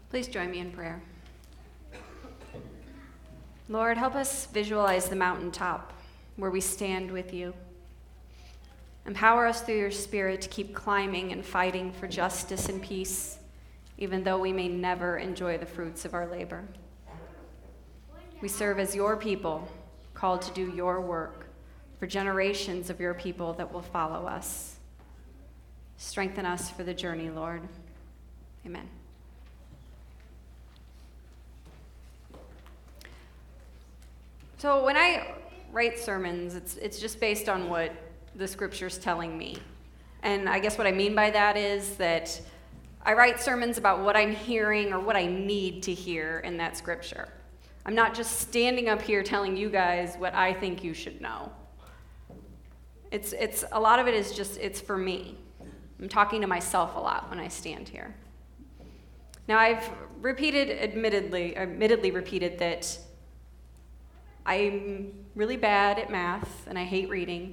Please join me in prayer. Lord, help us visualize the mountaintop where we stand with you. Empower us through your Spirit to keep climbing and fighting for justice and peace, even though we may never enjoy the fruits of our labor. We serve as your people, called to do your work for generations of your people that will follow us. Strengthen us for the journey, Lord. Amen. So when I write sermons, it's just based on what the scripture's telling me. And I guess what I mean by that is that I write sermons about what I'm hearing or what I need to hear in that scripture. I'm not just standing up here telling you guys what I think you should know. It's a lot of it is just, it's for me. I'm talking to myself a lot when I stand here. Now I've admittedly repeated that I'm really bad at math and I hate reading.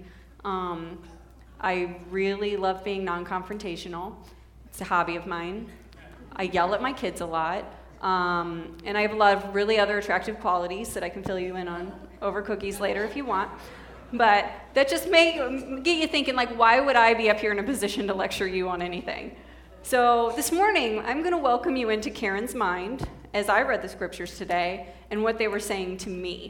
I really love being non-confrontational. It's a hobby of mine. I yell at my kids a lot. And I have a lot of really other attractive qualities that I can fill you in on over cookies later if you want. But that just may get you thinking, like, why would I be up here in a position to lecture you on anything? So this morning, I'm going to welcome you into Karen's mind as I read the scriptures today and what they were saying to me.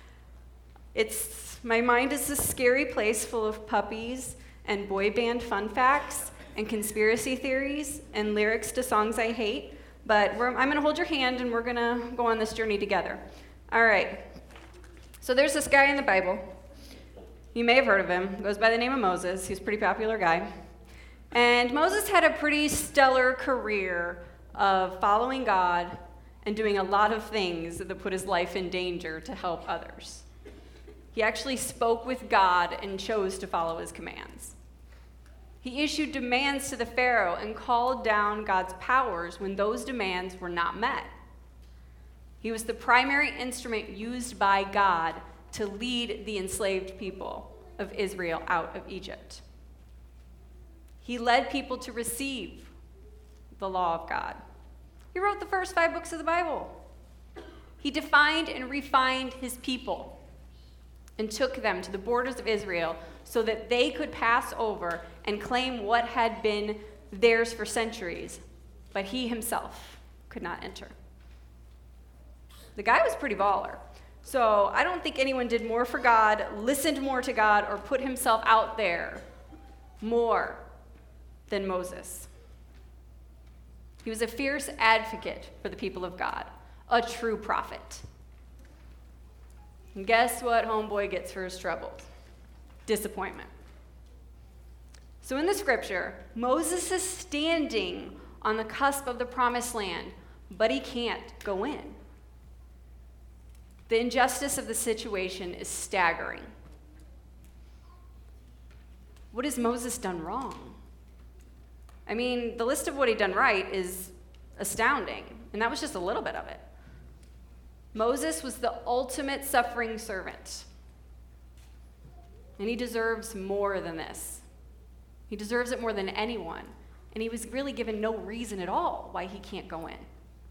My mind is a scary place full of puppies and boy band fun facts and conspiracy theories and lyrics to songs I hate. But I'm going to hold your hand and we're going to go on this journey together. All right. So there's this guy in the Bible. You may have heard of him. He goes by the name of Moses. He's a pretty popular guy. And Moses had a pretty stellar career of following God and doing a lot of things that put his life in danger to help others. He actually spoke with God and chose to follow his commands. He issued demands to the Pharaoh and called down God's powers when those demands were not met. He was the primary instrument used by God to lead the enslaved people of Israel out of Egypt. He led people to receive the law of God. He wrote the first 5 books of the Bible. He defined and refined his people and took them to the borders of Israel so that they could pass over and claim what had been theirs for centuries, but he himself could not enter. The guy was pretty baller. So I don't think anyone did more for God, listened more to God, or put himself out there more than Moses. He was a fierce advocate for the people of God, a true prophet. And guess what homeboy gets for his troubles? Disappointment. So in the scripture, Moses is standing on the cusp of the promised land, but he can't go in. The injustice of the situation is staggering. What has Moses done wrong? I mean, the list of what he'd done right is astounding, and that was just a little bit of it. Moses was the ultimate suffering servant, and he deserves more than this. He deserves it more than anyone, and he was really given no reason at all why he can't go in.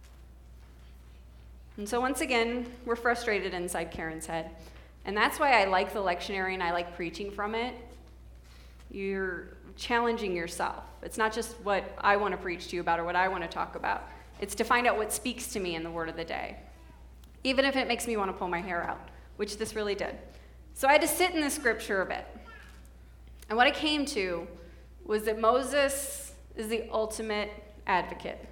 And so once again, we're frustrated inside Karen's head, and that's why I like the lectionary and I like preaching from it. You're challenging yourself. It's not just what I want to preach to you about or what I want to talk about. It's to find out what speaks to me in the word of the day, even if it makes me want to pull my hair out, which this really did. So I had to sit in the scripture a bit. And what I came to was that Moses is the ultimate advocate.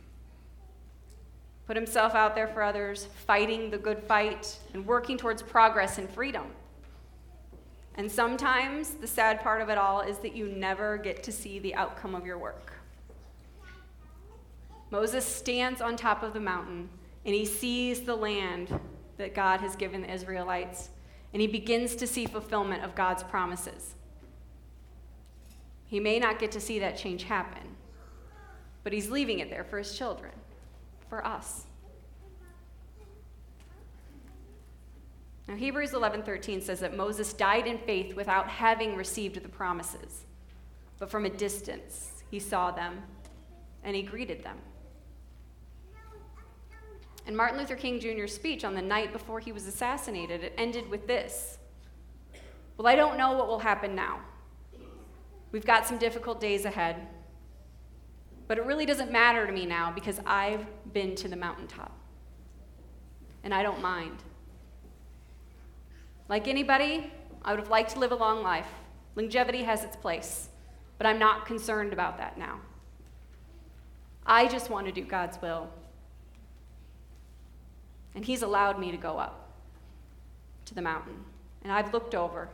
Put himself out there for others, fighting the good fight, and working towards progress and freedom. And sometimes the sad part of it all is that you never get to see the outcome of your work. Moses stands on top of the mountain, and he sees the land that God has given the Israelites, and he begins to see fulfillment of God's promises. He may not get to see that change happen, but he's leaving it there for his children, for us. Now, Hebrews 11:13 says that Moses died in faith without having received the promises, but from a distance he saw them and he greeted them. And Martin Luther King Jr.'s speech on the night before he was assassinated, it ended with this: "Well, I don't know what will happen now. We've got some difficult days ahead. But it really doesn't matter to me now because I've been to the mountaintop. And I don't mind. Like anybody, I would have liked to live a long life. Longevity has its place. But I'm not concerned about that now. I just want to do God's will. And He's allowed me to go up to the mountain. And I've looked over.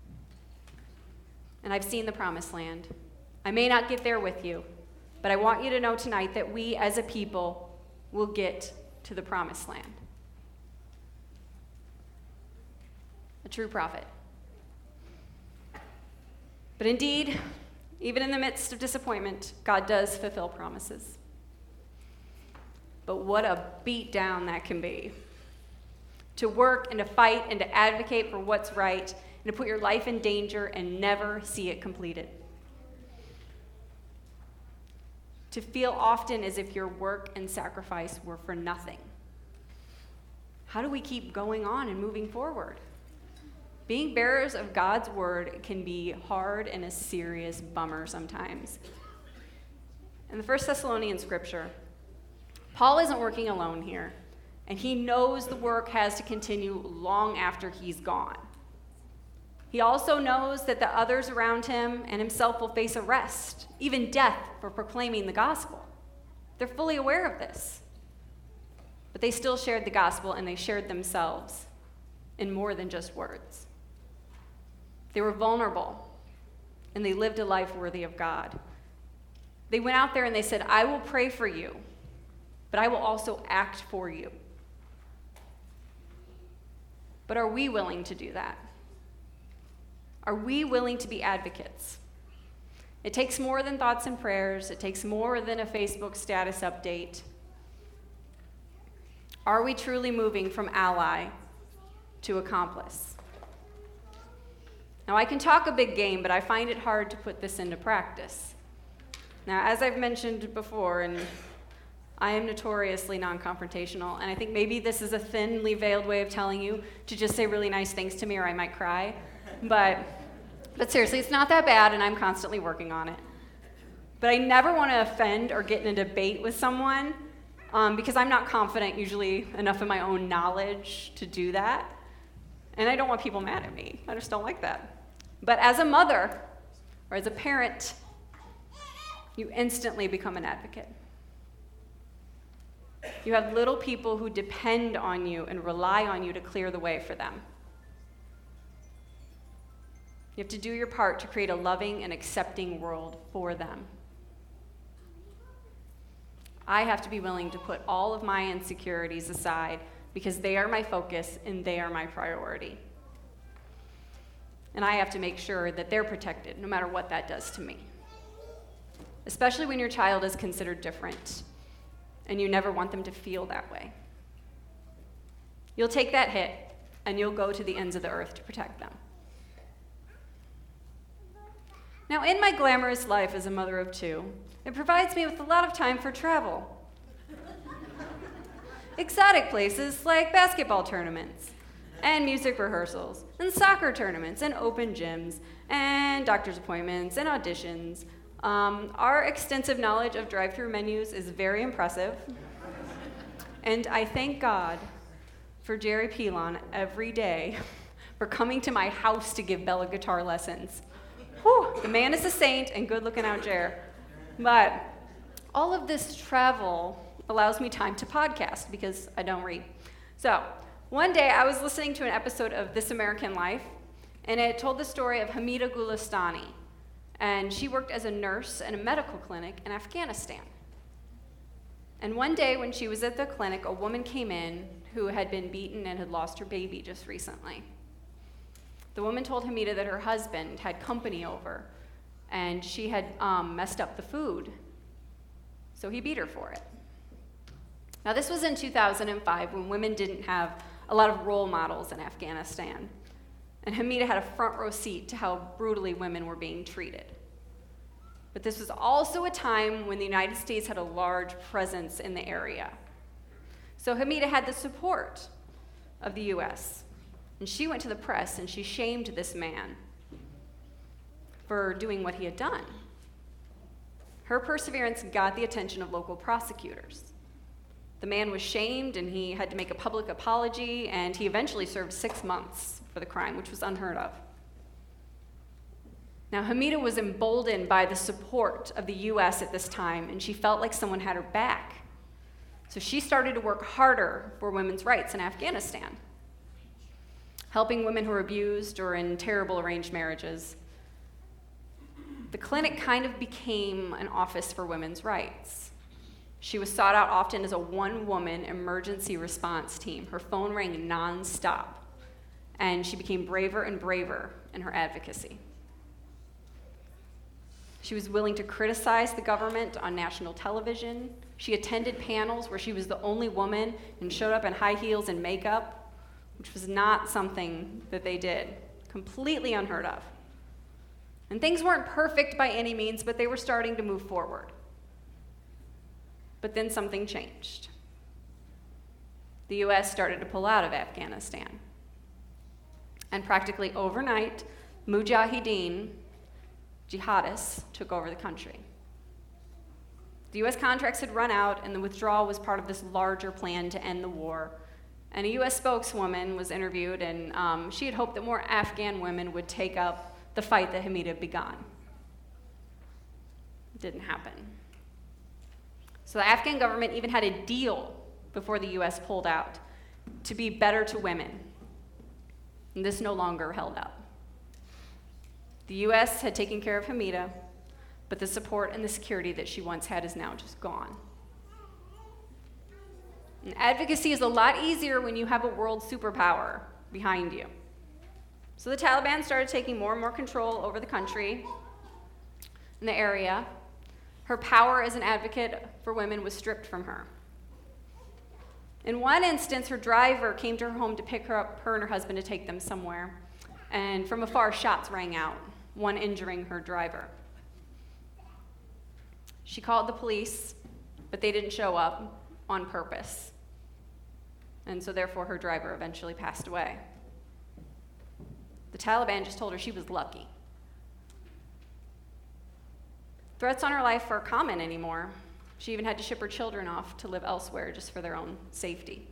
And I've seen the promised land. I may not get there with you, but I want you to know tonight that we as a people will get to the promised land." A true prophet. But indeed, even in the midst of disappointment, God does fulfill promises. But what a beatdown that can be. To work and to fight and to advocate for what's right and to put your life in danger and never see it completed. To feel often as if your work and sacrifice were for nothing. How do we keep going on and moving forward? Being bearers of God's word can be hard and a serious bummer sometimes. In the 1 Thessalonians scripture, Paul isn't working alone here, and he knows the work has to continue long after he's gone. He also knows that the others around him and himself will face arrest, even death, for proclaiming the gospel. They're fully aware of this. But they still shared the gospel, and they shared themselves in more than just words. They were vulnerable, and they lived a life worthy of God. They went out there and they said, "I will pray for you, but I will also act for you." But are we willing to do that? Are we willing to be advocates? It takes more than thoughts and prayers. It takes more than a Facebook status update. Are we truly moving from ally to accomplice? Now, I can talk a big game, but I find it hard to put this into practice. Now, as I've mentioned before, and I am notoriously non-confrontational, and I think maybe this is a thinly veiled way of telling you to just say really nice things to me or I might cry. But seriously, it's not that bad, and I'm constantly working on it. But I never want to offend or get in a debate with someone because I'm not confident usually enough in my own knowledge to do that. And I don't want people mad at me. I just don't like that. But as a mother or as a parent, you instantly become an advocate. You have little people who depend on you and rely on you to clear the way for them. You have to do your part to create a loving and accepting world for them. I have to be willing to put all of my insecurities aside because they are my focus and they are my priority. And I have to make sure that they're protected, no matter what that does to me. Especially when your child is considered different and you never want them to feel that way. You'll take that hit and you'll go to the ends of the earth to protect them. Now, in my glamorous life as a mother of two, it provides me with a lot of time for travel. Exotic places like basketball tournaments, and music rehearsals, and soccer tournaments, and open gyms, and doctor's appointments, and auditions. Our extensive knowledge of drive-thru menus is very impressive, and I thank God for Jerry Pilon every day for coming to my house to give Bella guitar lessons. Whew, the man is a saint, and good looking out, Jer. But all of this travel allows me time to podcast because I don't read. So one day I was listening to an episode of This American Life, and it told the story of Hamida Gulestani. And she worked as a nurse in a medical clinic in Afghanistan. And one day when she was at the clinic, a woman came in who had been beaten and had lost her baby just recently. The woman told Hamida that her husband had company over, and she had messed up the food, so he beat her for it. Now, this was in 2005 when women didn't have a lot of role models in Afghanistan, and Hamida had a front row seat to how brutally women were being treated. But this was also a time when the United States had a large presence in the area. So Hamida had the support of the U.S., and she went to the press and she shamed this man for doing what he had done. Her perseverance got the attention of local prosecutors. The man was shamed and he had to make a public apology, and he eventually served 6 months for the crime, which was unheard of. Now, Hamida was emboldened by the support of the U.S. at this time, and she felt like someone had her back. So she started to work harder for women's rights in Afghanistan, helping women who were abused or in terrible arranged marriages. The clinic kind of became an office for women's rights. She was sought out often as a one-woman emergency response team. Her phone rang nonstop, and she became braver and braver in her advocacy. She was willing to criticize the government on national television. She attended panels where she was the only woman and showed up in high heels and makeup, which was not something that they did. Completely unheard of. And things weren't perfect by any means, but they were starting to move forward. But then something changed. The U.S. started to pull out of Afghanistan. And practically overnight, Mujahideen, jihadists, took over the country. The U.S. contracts had run out, and the withdrawal was part of this larger plan to end the war. And a U.S. spokeswoman was interviewed, and she had hoped that more Afghan women would take up the fight that Hamida had begun. It didn't happen. So the Afghan government even had a deal before the U.S. pulled out to be better to women. And this no longer held up. The U.S. had taken care of Hamida, but the support and the security that she once had is now just gone. And advocacy is a lot easier when you have a world superpower behind you. So the Taliban started taking more and more control over the country and the area. Her power as an advocate for women was stripped from her. In one instance, her driver came to her home to pick her up, her and her husband, to take them somewhere. And from afar, shots rang out, one injuring her driver. She called the police, but they didn't show up on purpose. And so therefore, her driver eventually passed away. The Taliban just told her she was lucky. Threats on her life are common anymore. She even had to ship her children off to live elsewhere just for their own safety.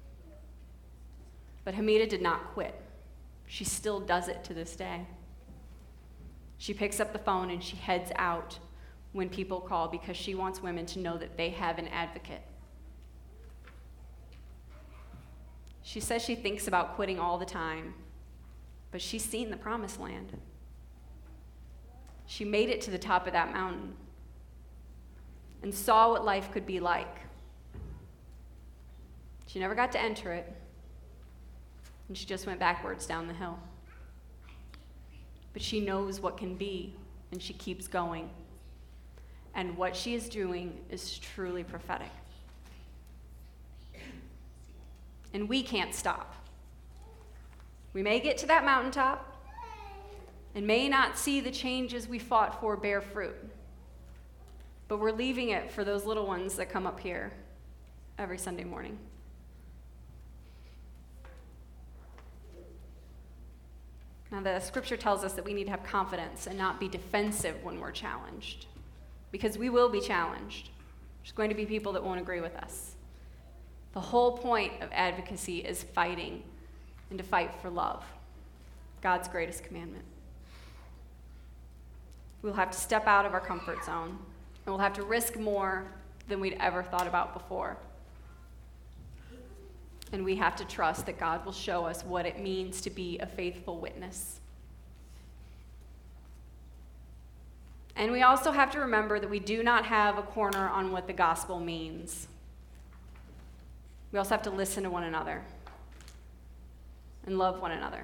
But Hamida did not quit. She still does it to this day. She picks up the phone and she heads out when people call because she wants women to know that they have an advocate. She says she thinks about quitting all the time, but she's seen the promised land. She made it to the top of that mountain and saw what life could be like. She never got to enter it, and she just went backwards down the hill. But she knows what can be, and she keeps going. And what she is doing is truly prophetic. And we can't stop. We may get to that mountaintop and may not see the changes we fought for bear fruit, but we're leaving it for those little ones that come up here every Sunday morning. Now, the scripture tells us that we need to have confidence and not be defensive when we're challenged, because we will be challenged. There's going to be people that won't agree with us. The whole point of advocacy is fighting and to fight for love, God's greatest commandment. We'll have to step out of our comfort zone, and we'll have to risk more than we'd ever thought about before. And we have to trust that God will show us what it means to be a faithful witness. And we also have to remember that we do not have a corner on what the gospel means. We also have to listen to one another and love one another.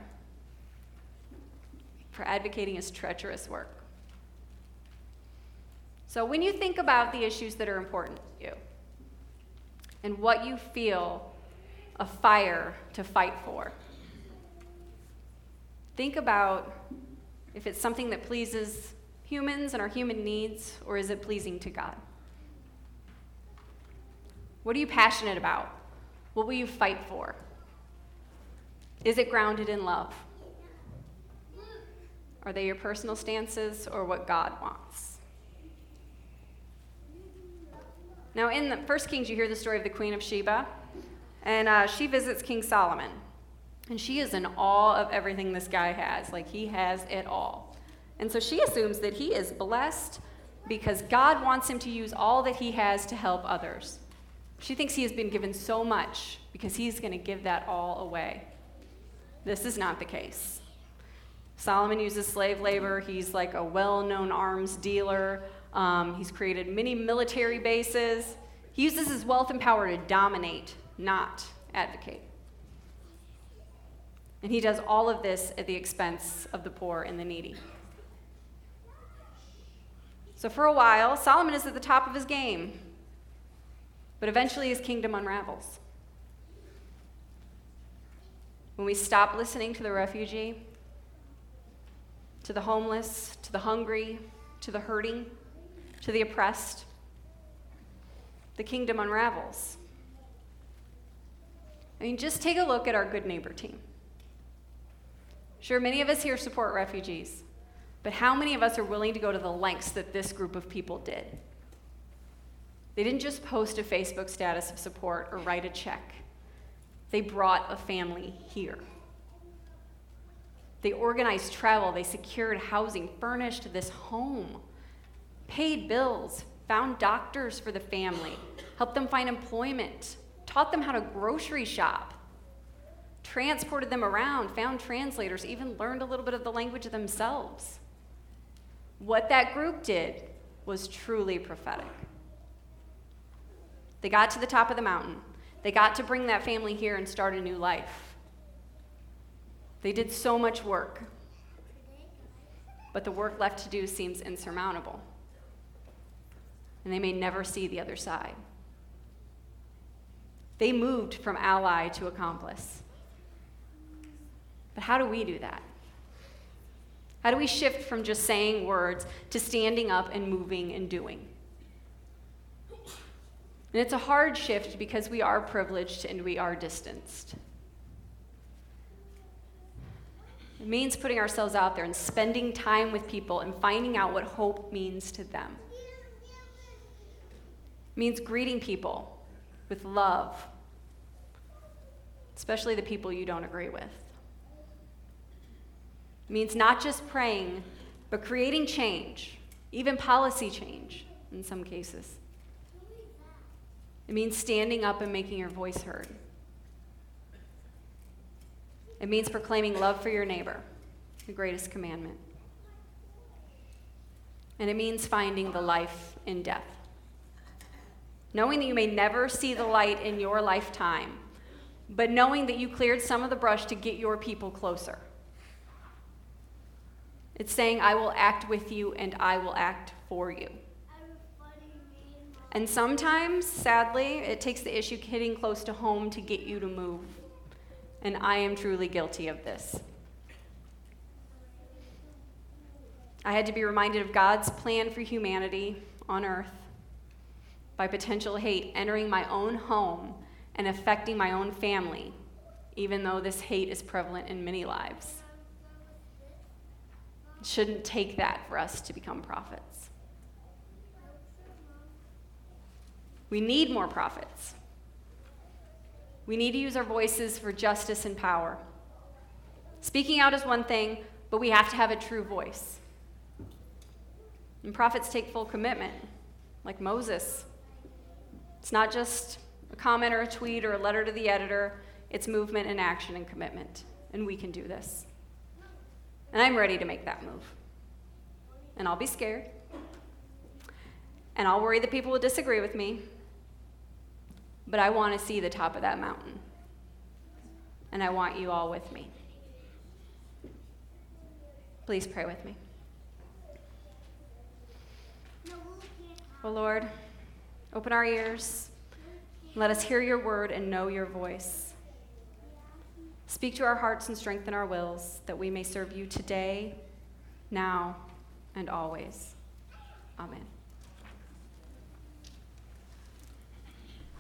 For advocating is treacherous work. So when you think about the issues that are important to you and what you feel a fire to fight for, think about if it's something that pleases humans and our human needs, or is it pleasing to God? What are you passionate about? What will you fight for? Is it grounded in love? Are they your personal stances or what God wants? Now, in the 1 Kings, you hear the story of the Queen of Sheba, and she visits King Solomon. And she is in awe of everything this guy has. Like, he has it all. And so she assumes that he is blessed because God wants him to use all that he has to help others. She thinks he has been given so much because he's going to give that all away. This is not the case. Solomon uses slave labor. He's like a well-known arms dealer. He's created many military bases. He uses his wealth and power to dominate, not advocate. And he does all of this at the expense of the poor and the needy. So for a while, Solomon is at the top of his game. But eventually his kingdom unravels. When we stop listening to the refugee, to the homeless, to the hungry, to the hurting, to the oppressed, the kingdom unravels. I mean, just take a look at our Good Neighbor team. Sure, many of us here support refugees, but how many of us are willing to go to the lengths that this group of people did? They didn't just post a Facebook status of support or write a check. They brought a family here. They organized travel, they secured housing, furnished this home, paid bills, found doctors for the family, helped them find employment, taught them how to grocery shop, transported them around, found translators, even learned a little bit of the language themselves. What that group did was truly prophetic. They got to the top of the mountain. They got to bring that family here and start a new life. They did so much work, but the work left to do seems insurmountable, and they may never see the other side. They moved from ally to accomplice. But how do we do that? How do we shift from just saying words to standing up and moving and doing? And it's a hard shift because we are privileged and we are distanced. It means putting ourselves out there and spending time with people and finding out what hope means to them. It means greeting people with love, especially the people you don't agree with. It means not just praying, but creating change, even policy change in some cases. It means standing up and making your voice heard. It means proclaiming love for your neighbor, the greatest commandment. And it means finding the life in death. Knowing that you may never see the light in your lifetime, but knowing that you cleared some of the brush to get your people closer. It's saying, I will act with you and I will act for you. And sometimes, sadly, it takes the issue hitting close to home to get you to move. And I am truly guilty of this. I had to be reminded of God's plan for humanity on earth by potential hate entering my own home and affecting my own family, even though this hate is prevalent in many lives. It shouldn't take that for us to become prophets. We need more prophets. We need to use our voices for justice and power. Speaking out is one thing, but we have to have a true voice. And prophets take full commitment, like Moses. It's not just a comment or a tweet or a letter to the editor. It's movement and action and commitment. And we can do this. And I'm ready to make that move. And I'll be scared. And I'll worry that people will disagree with me. But I want to see the top of that mountain. And I want you all with me. Please pray with me. Oh Lord, open our ears. Let us hear your word and know your voice. Speak to our hearts and strengthen our wills, that we may serve you today, now, and always. Amen.